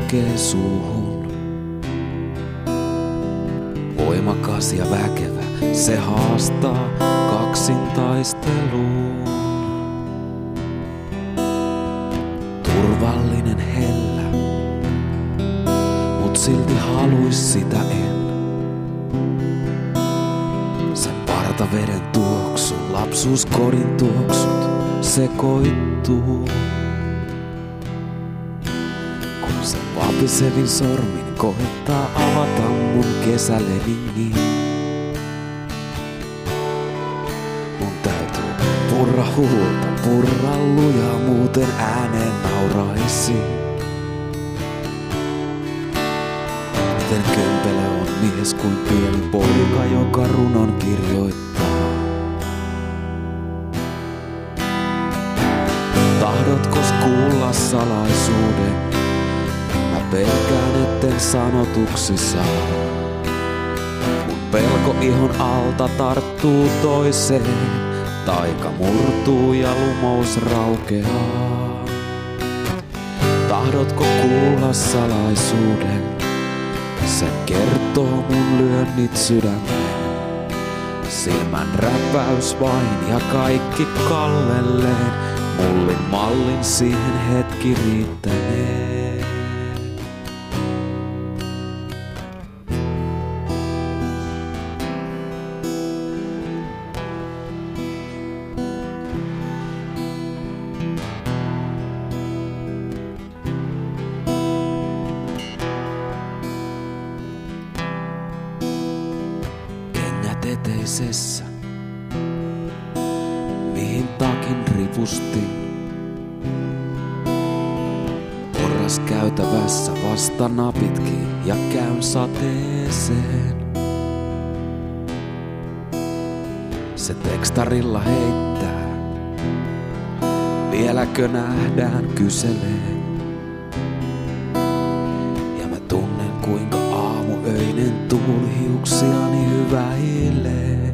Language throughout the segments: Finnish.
iskee suuhun. Voimakas ja väkevä, se haastaa kaksintaisteluun. Turvallinen hellä, mut silti haluis sitä en. Sen partaveden tuoksu, lapsuuskodin tuoksut sekoittuu. Kun se vapisevin sormin koettaa avata mun kesälevingin. Mun täytyy purra huulta, purra lujaa, muuten ääneen nauraisin. Miten kömpelö on mies kuin pieni poika, joka runon kirjoittaa. Tahdotkos kuulla salaisuuden? Mä pelkään, etten sanotuksi saa. Mun pelko ihon alta tarttuu toiseen. Taika murtuu ja lumous raukeaa. Tahdotko kuulla salaisuuden? Sen kertoo mun lyönnit sydämeen. Silmän räpäys vain ja kaikki kallelleen. Mullin mallin siihen hetki riittänee. Kengät eteisessä, mihin takin ripustin. Porras käytävässä vasta napitkin ja käyn sateeseen. Se tekstarilla heittää, vieläkö nähdään, kyselee. Ja mä tunnen kuinka aamuöinen tuuli hiuksiani hyväilee.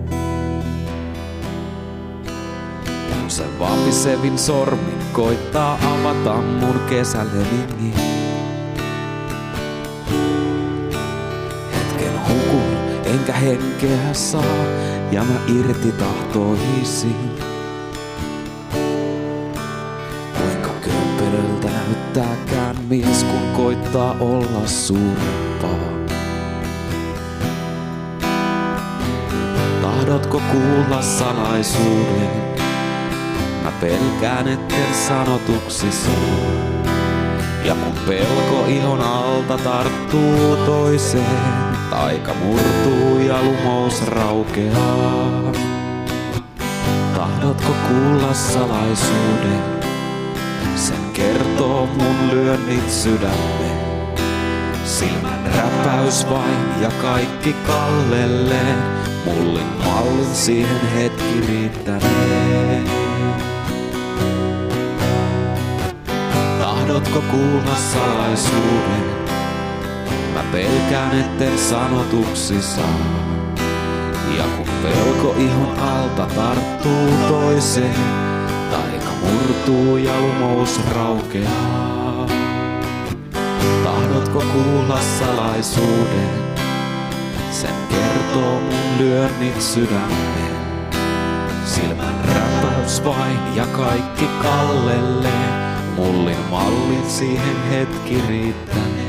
Kun se vapisevin sormin koittaa avata mun kesälevingin. Hetken hukun, enkä henkeä saa, ja mä irti tahtoisin. Kuinka kömpelöltä näyttääkään mies, kun koittaa olla suurempaa. Tahdotko kuulla salaisuuden? Mä pelkään, etten sanotuksi saa. Ja kun pelko ihon alta tarttuu toiseen, taika murtuu ja lumous raukeaa. Tahdotko kuulla salaisuuden? Sen kertoo mun lyönnit sydämeen. Silmän räpäys vain ja kaikki kallelleen. Mullin mallin siihen hetki riittänee. Tahdotko kuulla salaisuuden? Mä pelkään, etten sanotuksi saa. Ja kun pelko ihon alta tarttuu toiseen, taika murtuu ja lumous raukeaa. Tahdotko kuulla salaisuuden? Sen kertoo mun lyönnit sydämeen. Silmän räpäys vain ja kaikki kallelleen. Mullin mallin siihen hetki riittänee.